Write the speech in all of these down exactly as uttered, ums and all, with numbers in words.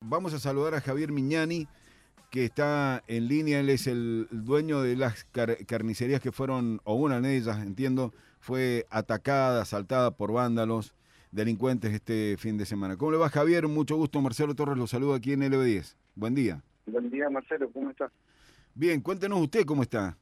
vamos a saludar a Javier Miñani, que está en línea. Él es el dueño de las car carnicerías que fueron, o una de ellas, entiendo, fue atacada, asaltada por vándalos, delincuentes este fin de semana. ¿Cómo le va, Javier? Mucho gusto. Marcelo Torres lo saluda aquí en L B diez. Buen día. Buen día, Marcelo. ¿Cómo estás? Bien, cuéntenos usted cómo está.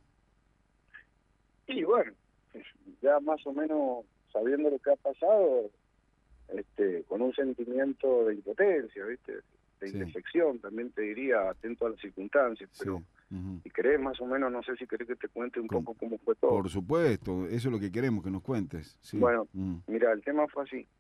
Y bueno, ya más o menos sabiendo lo que ha pasado, este, con un sentimiento de impotencia, ¿viste? De Sí. indefección, también te diría, atento a las circunstancias, pero Sí. Uh-huh. si querés más o menos, no sé si querés que te cuente un Con, poco cómo fue todo. Por supuesto, eso es lo que queremos, que nos cuentes. Sí. Bueno, Uh-huh. mira, el tema fue así.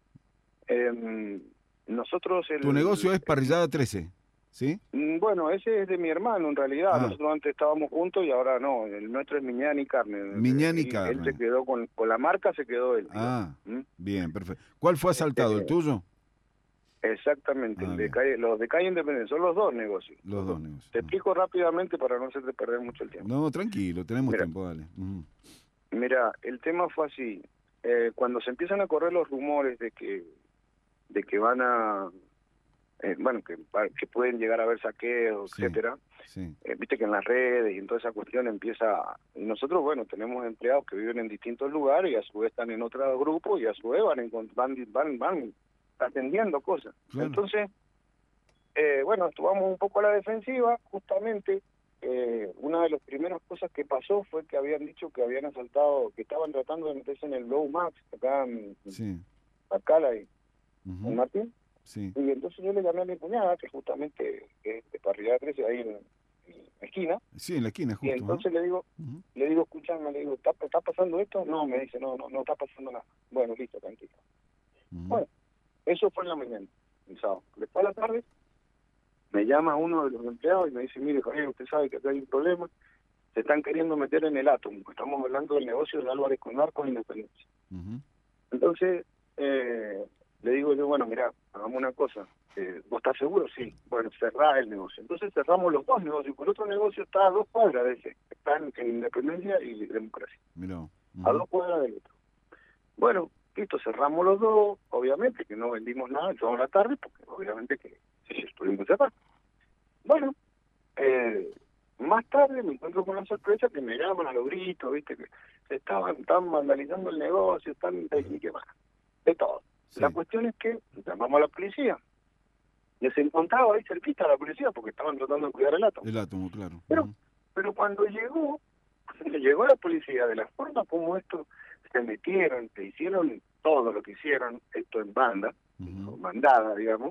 Eh, nosotros... El, Tu negocio es Parrillada trece, ¿sí? Bueno, ese es de mi hermano, en realidad. Ah. Nosotros antes estábamos juntos y ahora no. El nuestro es Miñani Carne. Miñani él, Carne. Él se quedó con, con la marca, se quedó él. Ah, ¿Mm? bien, perfecto. ¿Cuál fue asaltado, Este, el tuyo? Exactamente, Ah, el de bien. calle, los de Calle Independencia, son los dos negocios. Los dos negocios. Te explico rápidamente para no hacerte perder mucho el tiempo. No, tranquilo, tenemos Mira, tiempo, dale. Uh-huh. Mira, el tema fue así. Eh, cuando se empiezan a correr los rumores de que de que van a... Eh, bueno, que, que pueden llegar a haber saqueos, Sí, etcétera. sí. Eh, viste que en las redes y en toda esa cuestión empieza... Y nosotros, bueno, tenemos empleados que viven en distintos lugares y a su vez están en otro grupo y a su vez van, en, van, van, van atendiendo cosas. Claro. Entonces, eh, bueno, estuvimos un poco a la defensiva. Justamente, eh, una de las primeras cosas que pasó fue que habían dicho que habían asaltado, que estaban tratando de meterse en el Low Max, acá en, Sí. acá la, en Uh-huh. Martín. Sí. Y entonces yo le llamé a mi cuñada, que justamente es de Parrillada trece, ahí en, en la esquina. Sí, en la esquina, justo. Y entonces ¿no? le digo, Uh-huh. le digo, escuchame, le digo, ¿está, ¿está pasando esto? No, me dice, no, no, no está pasando nada. Bueno, listo, tranquilo. Uh-huh. Bueno, eso fue en la mañana, el sábado. Después a la tarde, me llama uno de los empleados y me dice, mire, Javier, usted sabe que acá hay un problema, se están queriendo meter en el átomo, estamos hablando del negocio de Álvarez con Narcos Independencia. Uh-huh. Entonces, eh, le digo yo, bueno, mirá, hagamos una cosa, eh, ¿vos estás seguro? Sí. Bueno, cerrá el negocio. Entonces cerramos los dos negocios, porque el otro negocio está a dos cuadras de ese, está en, en Independencia y Democracia. Mirá. Uh-huh. A dos cuadras del otro. Bueno, listo, cerramos los dos, obviamente que no vendimos nada el sábado a la tarde, porque obviamente que sí, estuvimos cerrados. Bueno, eh, más tarde me encuentro con la sorpresa que me llaman a los gritos, viste, que se estaban, estaban vandalizando el negocio, están, y qué más, de todo. Sí. La cuestión es que llamamos a la policía. Les encontraba ahí cerquita a la policía porque estaban tratando de cuidar el átomo. El átomo, claro. Pero, Uh-huh. pero cuando llegó, llegó la policía, de la forma como esto se metieron, se hicieron todo lo que hicieron, esto en banda, Uh-huh. mandada, digamos,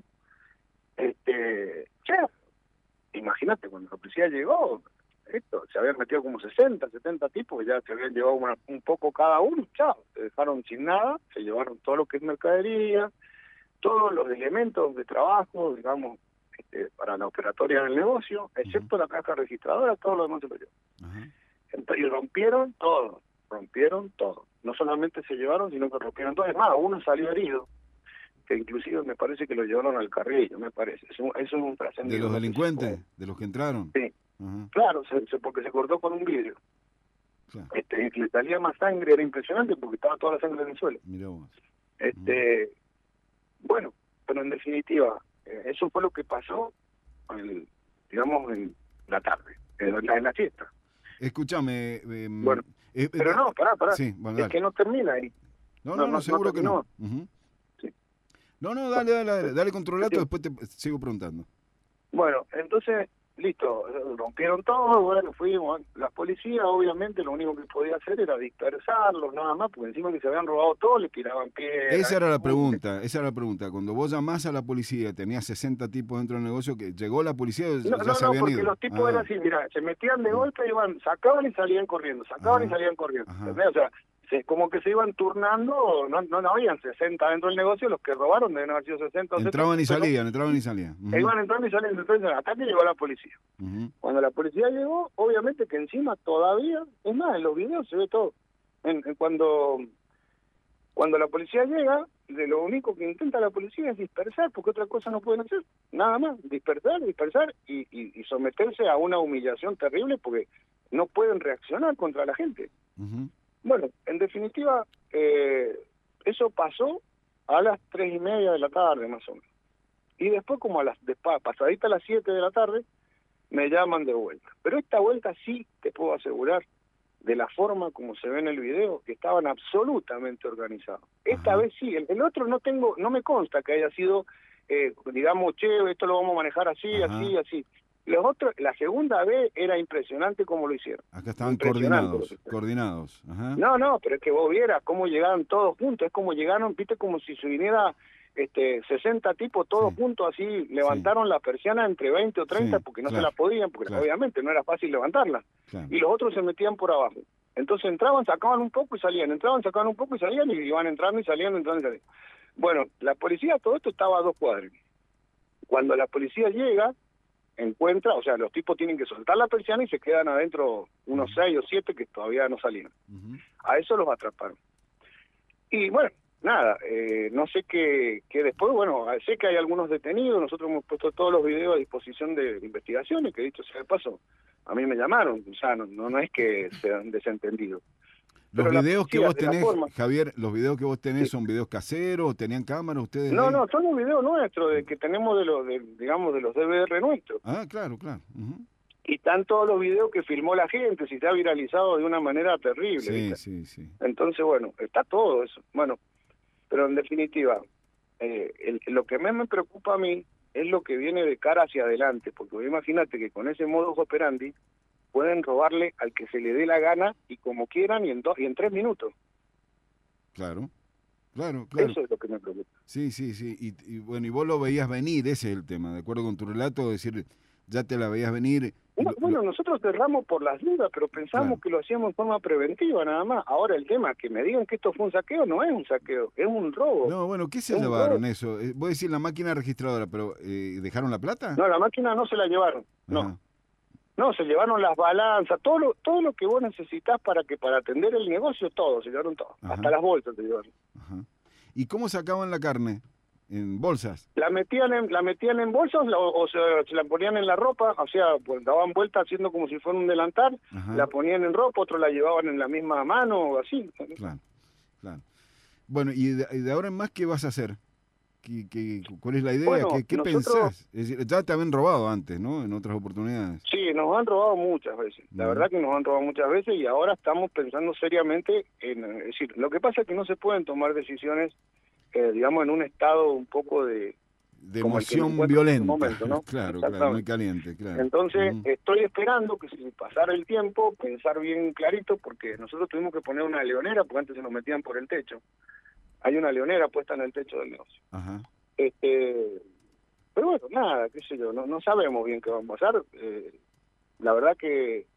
este, chef, imagínate, cuando la policía llegó, esto, se habían metido como sesenta, setenta tipos, ya se habían llevado una, un poco cada uno, chao, se dejaron sin nada, se llevaron todo lo que es mercadería, todos los elementos de trabajo, digamos, este, para la operatoria del negocio, excepto uh-huh. la caja registradora, todo lo demás se lo llevó. Uh-huh. Entonces, y rompieron todo, rompieron todo. No solamente se llevaron, sino que rompieron todo. Es más, uno salió herido, que inclusive me parece que lo llevaron al carrillo, me parece. Eso, eso es un trascendido. ¿De los delincuentes? ¿De los que entraron? Sí. Uh-huh. Claro, se, se, porque se cortó con un vidrio. Claro. Este, le salía más sangre, era impresionante porque estaba toda la sangre en el suelo. Mirá vos. Este, uh-huh. Bueno, pero en definitiva, eh, eso fue lo que pasó, el, digamos, en la tarde, en la, en la fiesta. Escúchame. Eh, bueno, eh, pero eh, no, pará, pará. Sí, bueno, es que no termina ahí. No, no, no, no seguro no que no. Uh-huh. Sí. No, no, dale, dale, dale, dale controlato, sí. Después te sigo preguntando. Bueno, entonces, listo, rompieron todo, bueno, fuimos, la policía obviamente lo único que podía hacer era dispersarlos, nada más, porque encima que se habían robado todo, le tiraban piedras. Esa era la pregunta, esa era la pregunta, cuando vos llamás a la policía, tenías sesenta tipos dentro del negocio, que llegó la policía, no, ya no, se no, habían porque ido. los tipos ah. eran así, mira, se metían de golpe, iban, sacaban y salían corriendo, sacaban Ajá. y salían corriendo, ¿entendés? O sea, se, como que se iban turnando, no, no, no habían sesenta dentro del negocio, los que robaron deben haber sido sesenta o entraban setenta, y salían, entraban y salían. Uh-huh. Iban entrando y saliendo, entonces hasta que llegó la policía. Uh-huh. Cuando la policía llegó, obviamente que encima todavía, es más, en los videos se ve todo. En, en cuando, cuando la policía llega, de lo único que intenta la policía es dispersar, porque otra cosa no pueden hacer, nada más, dispersar, dispersar y, y, y someterse a una humillación terrible porque no pueden reaccionar contra la gente. Uh-huh. Bueno, en definitiva, eh, eso pasó a las tres y media de la tarde, más o menos. Y después, como a las después, pasadita a las siete de la tarde, me llaman de vuelta. Pero esta vuelta sí te puedo asegurar, de la forma como se ve en el video, que estaban absolutamente organizados. Esta Ajá. vez sí, el, el otro no tengo, no me consta que haya sido, eh, digamos, che, esto lo vamos a manejar así, Ajá. así, así. Los otros, la segunda vez era impresionante cómo lo hicieron. Acá estaban Impresionante lo coordinados, que hicieron. coordinados. Ajá. No, no, pero es que vos vieras cómo llegaron todos juntos, es como llegaron, viste, como si se viniera este sesenta tipos todos Sí. juntos así, levantaron la persiana entre veinte o treinta Sí, porque no claro, se la podían, porque claro. obviamente no era fácil levantarla. Claro. Y los otros se metían por abajo. Entonces entraban, sacaban un poco y salían, entraban, sacaban un poco y salían, y iban entrando y salían, entrando y salían. Bueno, la policía, todo esto estaba a dos cuadras. Cuando la policía llega, encuentra, o sea, los tipos tienen que soltar la persiana y se quedan adentro unos Ujú. seis o siete que todavía no salían. Ujú. A eso los atraparon. Y bueno, nada, eh, no sé qué, qué después, bueno, sé que hay algunos detenidos, nosotros hemos puesto todos los videos a disposición de investigaciones, que dicho sea de paso, a mí me llamaron, o sea, no, no, no es que sean desentendidos. Los Pero la videos que policía, vos de la tenés, forma, Javier, los videos que vos tenés sí. son videos caseros, ¿tenían cámara ustedes No, ahí? no, son los videos nuestros, de que tenemos de los, de, digamos, de los D V R nuestros. Ah, claro, claro. Ujú. Y están todos los videos que filmó la gente, si se ha viralizado de una manera terrible, Sí, ¿viste? sí, sí. Entonces, bueno, está todo eso. Bueno, pero en definitiva, eh, el, lo que más me preocupa a mí es lo que viene de cara hacia adelante, porque imagínate que con ese modus operandi pueden robarle al que se le dé la gana y como quieran y en dos y en tres minutos. Claro, claro, claro. Eso es lo que me preocupa. Sí, sí, sí. Y, y bueno, y vos lo veías venir, ese es el tema, de acuerdo con tu relato, decir, ya te la veías venir. Bueno, Lo- bueno, lo- nosotros cerramos por las dudas, pero pensamos Claro. que lo hacíamos en forma preventiva nada más. Ahora el tema, que me digan que esto fue un saqueo, no es un saqueo, es un robo. No, bueno, ¿qué se Es un llevaron robo. eso? Eh, Voy a decir la máquina registradora, pero eh, ¿dejaron la plata? No, la máquina no se la llevaron, no. Ajá, No, se llevaron las balanzas, todo lo, todo lo que vos necesitas para que para atender el negocio, todo, se llevaron todo. Ajá. Hasta las bolsas se llevaron. ajá. ¿Y cómo sacaban la carne? ¿En bolsas? La metían en, la metían en bolsas la- o, se, se la ponían en la ropa, o sea, pues daban vuelta haciendo como si fuera un delantal, Ajá. la ponían en ropa, otros la llevaban en la misma mano o así. Claro, claro. Bueno, ¿y de, y de ahora en más qué vas a hacer? ¿Qué, qué, cuál es la idea? Bueno, ¿Qué, qué nosotros- pensás? Es decir, ya te habían robado antes, ¿no? En otras oportunidades. Sí, nos han robado muchas veces, la Ujú. verdad que nos han robado muchas veces y ahora estamos pensando seriamente en, es decir, lo que pasa es que no se pueden tomar decisiones, eh, digamos, en un estado un poco de... De como el que me emoción encuentro en violenta. este momento, ¿no? Claro, claro, Exactamente. muy caliente, claro. Entonces, Ujú. estoy esperando que si pasara el tiempo, pensar bien clarito, porque nosotros tuvimos que poner una leonera, porque antes se nos metían por el techo. Hay una leonera puesta en el techo del negocio. Ajá. Este, pero bueno, nada, qué sé yo, no, no sabemos bien qué va a pasar. Eh, la verdad que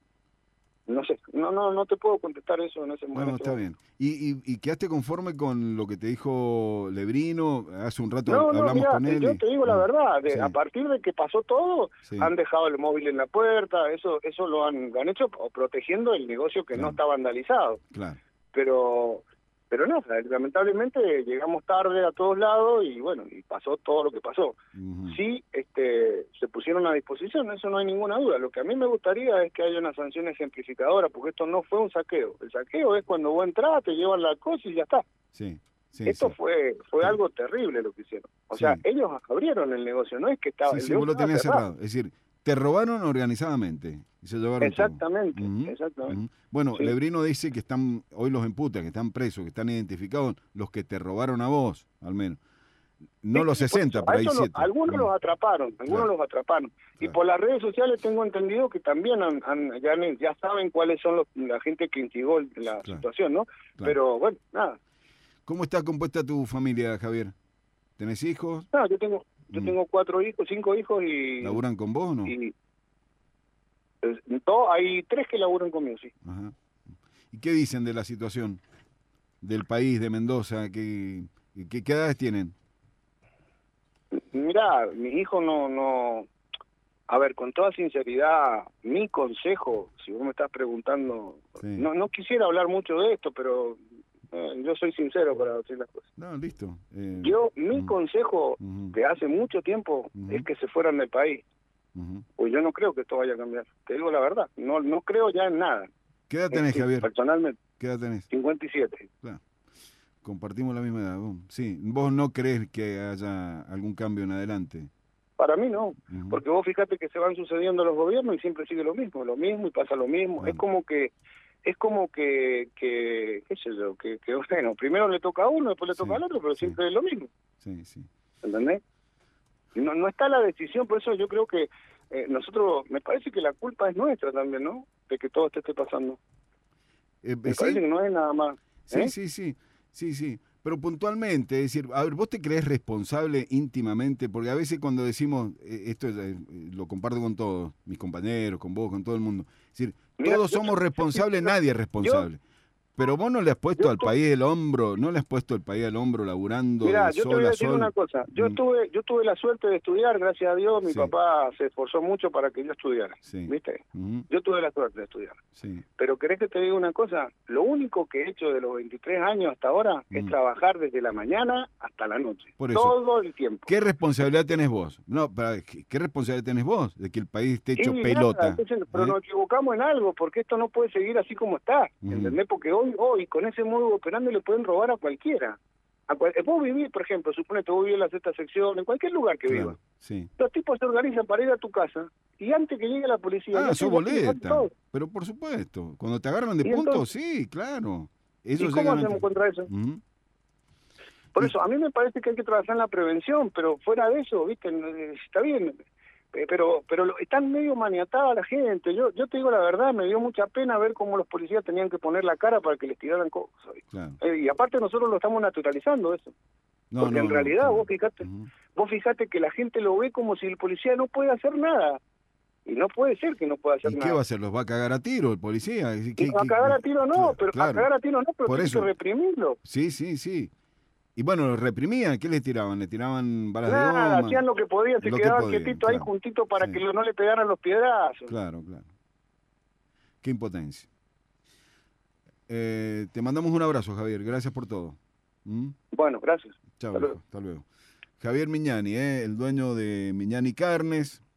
no sé, no no no te puedo contestar eso en ese No, momento. está bien. ¿Y, y, y quedaste conforme con lo que te dijo Lebrino? Hace un rato No, no, hablamos mira, con él. yo y- te digo la Ah, verdad, de- sí. a partir de que pasó todo, Sí. han dejado el móvil en la puerta, eso eso lo han, lo han hecho o protegiendo el negocio que Claro. no está vandalizado. Claro. Pero pero no, lamentablemente llegamos tarde a todos lados y bueno, y pasó todo lo que pasó. Ujú. Sí, este, se pusieron a disposición, eso no hay ninguna duda. Lo que a mí me gustaría es que haya una sanción ejemplificadora, porque esto no fue un saqueo. El saqueo es cuando vos entras, te llevan la cosa y ya está. Sí, sí, Esto sí. fue fue Sí. algo terrible lo que hicieron. O Sí. sea, ellos abrieron el negocio, no es que estaba... Sí, el sí, negocio vos lo estaba tenías cerrado. cerrado. Es decir, te robaron organizadamente y se llevaron todo. Exactamente, Ujú, exactamente. ujú. Bueno, Sí. Lebrino dice que están, hoy los imputan, que están presos, que están identificados, los que te robaron a vos, al menos. No Sí, los sí, por sesenta, eso. pero A hay eso lo- siete. algunos Mm, los atraparon, algunos Claro. los atraparon. Y Claro. por las redes sociales tengo entendido que también han, han- ya, han- ya saben cuáles son los, la gente que instigó la Claro. situación, ¿no? Claro. Pero bueno, nada. ¿Cómo está compuesta tu familia, Javier? ¿Tenés hijos? No, yo tengo yo Mm. tengo cuatro hijos, cinco hijos y... ¿Laburan con vos o no? y eh, dos, hay tres que laburan conmigo, sí. Ajá. ¿Y qué dicen de la situación del país, de Mendoza? ¿Qué, qué, qué edades tienen? Mirá, mis hijos no, no... A ver, con toda sinceridad, mi consejo, si vos me estás preguntando, Sí. no, no quisiera hablar mucho de esto, pero eh, yo soy sincero para decir las cosas. No, listo. Eh, Yo, mi ujú, consejo ujú, de hace mucho tiempo Ujú. es que se fueran del país, ujú. pues yo no creo que esto vaya a cambiar. Te digo la verdad, no no creo ya en nada. ¿Qué edad tenés, Este, Javier? Personalmente, ¿Qué edad tenés? cincuenta y siete. Claro. Compartimos la misma edad. Vos. Sí, vos no crees que haya algún cambio en adelante. Para mí no, Uh-huh. porque vos fíjate que se van sucediendo los gobiernos y siempre sigue lo mismo, lo mismo y pasa lo mismo. Bueno. Es como que, es como que, que qué sé yo, que, que bueno, primero le toca a uno, después le toca Sí, al otro, pero sí. siempre es lo mismo, Sí, sí. ¿entendés? No, no está la decisión, por eso yo creo que eh, nosotros, me parece que la culpa es nuestra también, ¿no? De que todo esto esté pasando. Eh, Me ¿sí? parece que no es nada más. Sí, ¿eh? sí, sí, sí, sí. Pero puntualmente, es decir, a ver, ¿vos te crees responsable íntimamente? Porque a veces cuando decimos, eh, esto es, eh, lo comparto con todos, mis compañeros, con vos, con todo el mundo, es decir, Mirá, todos yo, somos yo- responsables, yo- nadie es yo, responsable. Pero vos no le has puesto yo al tu- país el hombro, no le has puesto al país al hombro laburando Mirá, de yo te sol voy a a decir una sol. cosa. Yo Mm, tuve, yo tuve la suerte de estudiar, gracias a Dios. Mi Sí. papá se esforzó mucho para que yo estudiara. Sí. ¿Viste? Ujú, Yo tuve la suerte de estudiar. sí. Pero ¿querés que te diga una cosa? Lo único que he hecho de los veintitrés años hasta ahora es Mm. trabajar desde la mañana hasta la noche. Por eso. Todo el tiempo. ¿Qué responsabilidad tenés vos? No, para, ¿qué, qué responsabilidad tenés vos de que el país esté Sí, hecho nada, pelota? entonces, pero ¿eh? nos equivocamos en algo, porque esto no puede seguir así como está, Ujú. ¿entendés? Porque hoy, hoy, con ese modo operando le pueden robar a cualquiera. A cual, vos vivís, por ejemplo, suponete, vos vivís en la sexta sección, en cualquier lugar que Claro, vivas. sí. Los tipos se organizan para ir a tu casa, y antes que llegue la policía, Ah, ya sos te- ya te llevaron boleta. todo. Pero por supuesto, cuando te agarran de ¿Y punto, entonces? sí, claro. ¿Y Ellos cómo llegan hacemos antes. contra eso? Ujú. Por Y- eso, a mí me parece que hay que trabajar en la prevención, pero fuera de eso, ¿viste? No, eh, está bien, eh, pero pero lo- están medio maniatada la gente. Yo yo te digo la verdad, me dio mucha pena ver cómo los policías tenían que poner la cara para que les tiraran cosas. Claro. Eh, y aparte nosotros lo estamos naturalizando eso. No, Porque no, en no, realidad, claro. vos fijate, Ujú. vos fijate que la gente lo ve como si el policía no puede hacer nada. Y no puede ser que no pueda hacer ¿Y nada. qué va a hacer? ¿Los va a cagar a tiro el policía? ¿Qué- Y qué- a qué- cagar a tiro no, Cla- pero a claro. cagar a tiro no, pero Por tiene eso. que reprimirlo. Sí, sí, sí. Y bueno, los reprimían. ¿Qué les tiraban? ¿Le tiraban balas de Nada, goma? hacían lo que podían, se Lo que quedaban podían, quietitos ahí claro. juntitos para Sí. que no le pegaran los piedrazos. Claro, claro. Qué impotencia. Eh, te mandamos un abrazo, Javier. Gracias por todo. ¿Mm? Bueno, gracias. Chao, Hasta viejo. Hasta luego. Javier Miñani, ¿eh? El dueño de Miñani Carnes.